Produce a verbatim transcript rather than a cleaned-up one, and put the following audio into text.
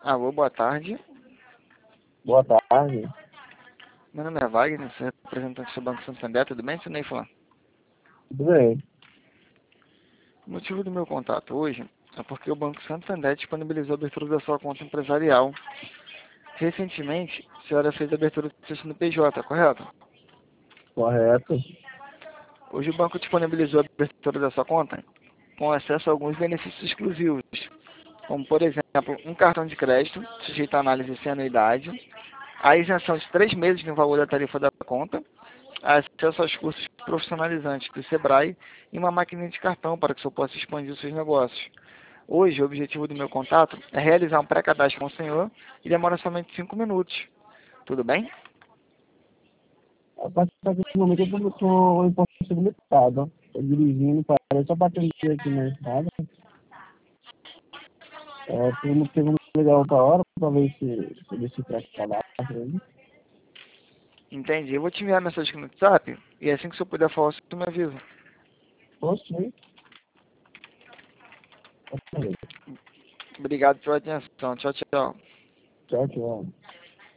Alô, boa tarde. Boa tarde. Meu nome é Wagner, sou representante do Banco Santander, tudo bem, senhor Neyflan? Tudo bem? O motivo do meu contato hoje é porque o Banco Santander disponibilizou a abertura da sua conta empresarial. Recentemente, a senhora fez a abertura do seu C N P J, correto? Correto. Hoje o banco disponibilizou a abertura da sua conta com acesso a alguns benefícios exclusivos, como, por exemplo, um cartão de crédito sujeito à análise sem anuidade, a isenção de três meses no valor da tarifa da conta, acesso aos cursos profissionalizantes do Sebrae e uma máquina de cartão para que o senhor possa expandir os seus negócios. Hoje, o objetivo do meu contato é realizar um pré-cadastro com o senhor e demora somente cinco minutos. Tudo bem? A partir desse momento eu estou impossibilitado. Estou dirigindo, parei só para atender aqui na estrada. É, temos que ligar outra hora para ver se, se ele se pré-cadastro aí. Entendi. Eu vou te enviar a mensagem aqui no WhatsApp e assim que o senhor puder falar, o senhor me avisa. Posso ir? Obrigado pela atenção. Tchau, tchau. Tchau, tchau.